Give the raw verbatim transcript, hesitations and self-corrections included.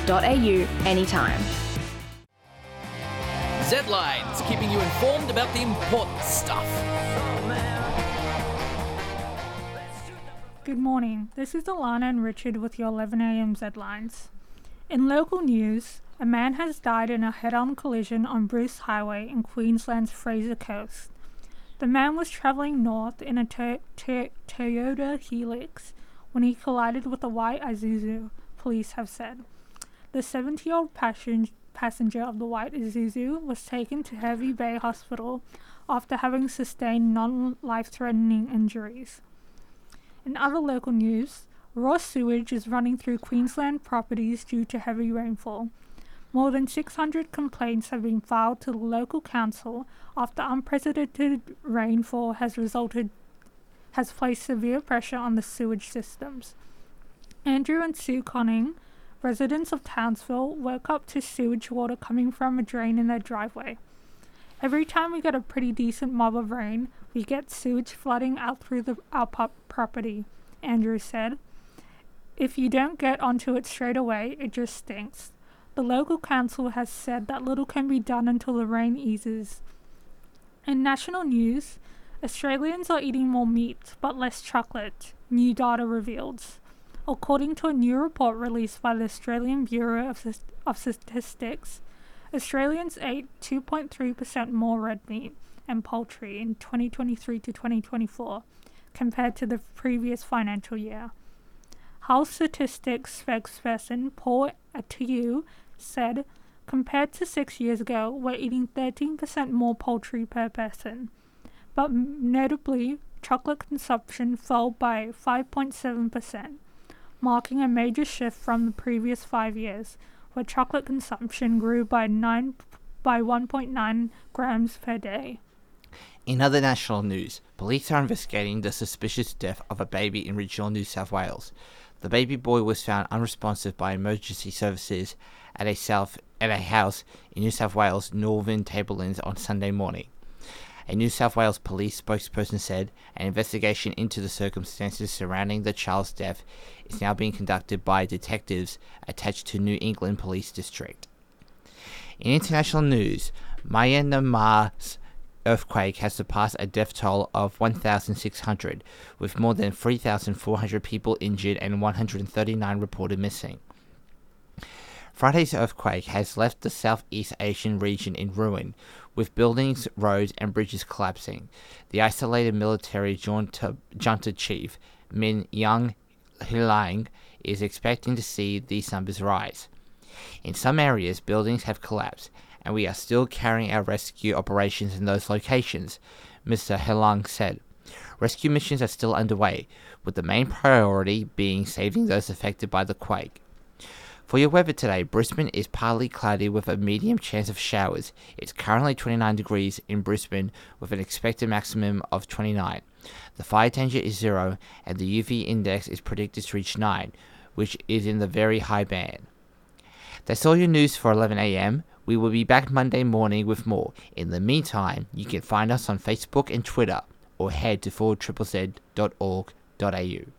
dot a u anytime. Z-Lines, keeping you informed about the important stuff. Good morning, this is Alana and Richard with your eleven a m Z-Lines. In local news, a man has died in a head-on collision on Bruce Highway in Queensland's Fraser Coast. The man was travelling north in a to- to- Toyota Helix when he collided with a white Isuzu, police have said. The seventy-year-old passenger passenger of the white Isuzu was taken to Hervey Bay Hospital after having sustained non-life-threatening injuries. In other local news, raw sewage is running through Queensland properties due to heavy rainfall. More than six hundred complaints have been filed to the local council after unprecedented rainfall has resulted has placed severe pressure on the sewage systems. Andrew and Sue Conning, residents of Townsville, woke up to sewage water coming from a drain in their driveway. Every time we get a pretty decent mob of rain, we get sewage flooding out through the, our pop property, Andrew said. If you don't get onto it straight away, it just stinks. The local council has said that little can be done until the rain eases. In national news, Australians are eating more meat but less chocolate, new data reveals. According to a new report released by the Australian Bureau of, of Statistics, Australians ate two point three percent more red meat and poultry in twenty twenty-three to twenty twenty-four compared to the previous financial year. Health Statistics spokesperson Paul Attiu said, compared to six years ago, we're eating thirteen percent more poultry per person. But notably, chocolate consumption fell by five point seven percent, marking a major shift from the previous five years, where chocolate consumption grew by nine by one point nine grams per day. In other national news, police are investigating the suspicious death of a baby in regional New South Wales. The baby boy was found unresponsive by emergency services at a south at a house in New South Wales, Northern Tablelands on Sunday morning. A New South Wales police spokesperson said an investigation into the circumstances surrounding the child's death is now being conducted by detectives attached to New England Police District. In international news, Myanmar's earthquake has surpassed a death toll of one thousand six hundred, with more than three thousand four hundred people injured and one hundred thirty-nine reported missing. Friday's earthquake has left the Southeast Asian region in ruin, with buildings, roads, and bridges collapsing. The isolated military junta, junta chief, Min Aung Hlaing, is expecting to see these numbers rise. In some areas, buildings have collapsed, and we are still carrying out rescue operations in those locations, Mister Hlaing said. Rescue missions are still underway, with the main priority being saving those affected by the quake. For your weather today, Brisbane is partly cloudy with a medium chance of showers. It's currently twenty-nine degrees in Brisbane with an expected maximum of twenty-nine. The fire danger is zero and the U V index is predicted to reach nine, which is in the very high band. That's all your news for eleven a m. We will be back Monday morning with more. In the meantime, you can find us on Facebook and Twitter or head to forward z z dot org dot a u.